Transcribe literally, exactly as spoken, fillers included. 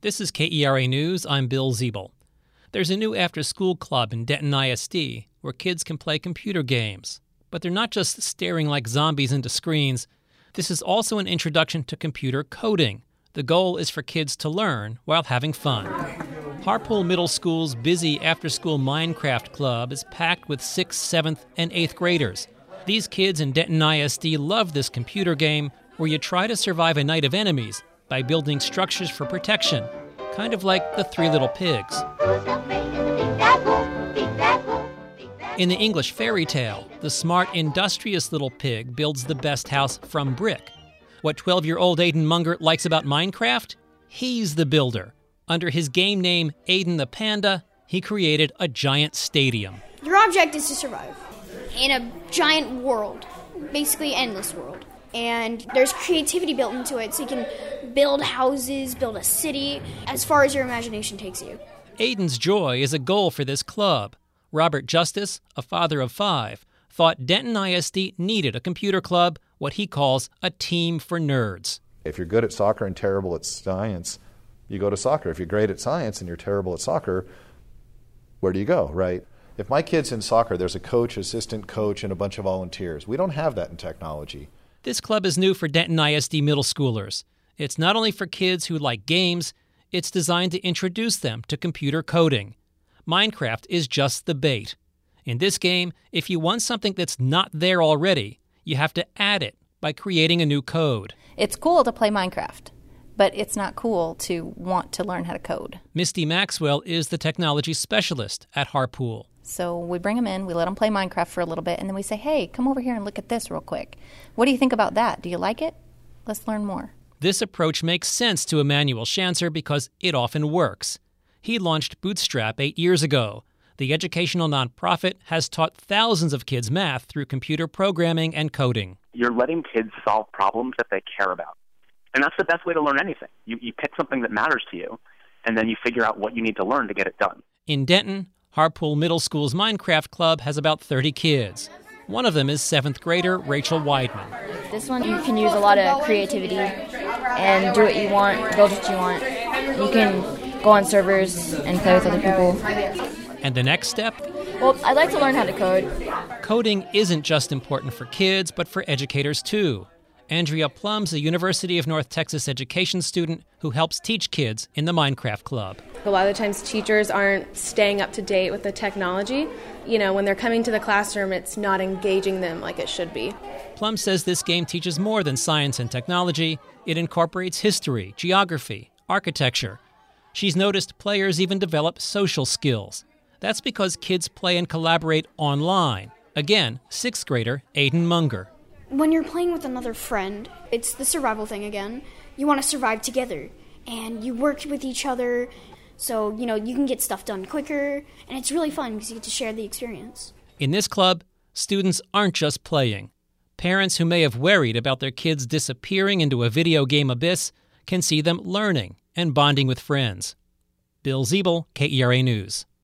This is K E R A News. I'm Bill Ziebel. There's a new after-school club in Denton I S D where kids can play computer games. But they're not just staring like zombies into screens. This is also an introduction to computer coding. The goal is for kids to learn while having fun. Harpool Middle School's busy after-school Minecraft club is packed with sixth, seventh, and eighth graders. These kids in Denton I S D love this computer game where you try to survive a night of enemies by building structures for protection, kind of like the Three Little Pigs. In the English fairy tale, the smart, industrious little pig builds the best house from brick. What twelve-year-old Aiden Munger likes about Minecraft? He's the builder. Under his game name, Aiden the Panda, he created a giant stadium. Your object is to survive in a giant world, basically endless world. And there's creativity built into it, so you can build houses, build a city, as far as your imagination takes you. Aiden's joy is a goal for this club. Robert Justice, a father of five, thought Denton I S D needed a computer club, what he calls a team for nerds. If you're good at soccer and terrible at science, you go to soccer. If you're great at science and you're terrible at soccer, where do you go, right? If my kid's in soccer, there's a coach, assistant coach, and a bunch of volunteers. We don't have that in technology. This club is new for Denton I S D middle schoolers. It's not only for kids who like games, it's designed to introduce them to computer coding. Minecraft is just the bait. In this game, if you want something that's not there already, you have to add it by creating a new code. It's cool to play Minecraft, but it's not cool to want to learn how to code. Misty Maxwell is the technology specialist at Harpool. So we bring them in, we let them play Minecraft for a little bit, and then we say, hey, come over here and look at this real quick. What do you think about that? Do you like it? Let's learn more. This approach makes sense to Emmanuel Schanzer because it often works. He launched Bootstrap eight years ago. The educational nonprofit has taught thousands of kids math through computer programming and coding. You're letting kids solve problems that they care about. And that's the best way to learn anything. You, you pick something that matters to you, and then you figure out what you need to learn to get it done. In Denton, Harpool Middle School's Minecraft Club has about thirty kids. One of them is seventh grader Rachel Weidman. This one, you can use a lot of creativity and do what you want, build what you want. You can go on servers and play with other people. And the next step? Well, I'd like to learn how to code. Coding isn't just important for kids, but for educators too. Andrea Plum's a University of North Texas education student who helps teach kids in the Minecraft Club. A lot of the times teachers aren't staying up to date with the technology. You know, when they're coming to the classroom, it's not engaging them like it should be. Plum says this game teaches more than science and technology. It incorporates history, geography, architecture. She's noticed players even develop social skills. That's because kids play and collaborate online. Again, sixth grader Aiden Munger. When you're playing with another friend, it's the survival thing again. You want to survive together, and you work with each other, so, you know, you can get stuff done quicker, and it's really fun because you get to share the experience. In this club, students aren't just playing. Parents who may have worried about their kids disappearing into a video game abyss can see them learning and bonding with friends. Bill Ziebel, K E R A News.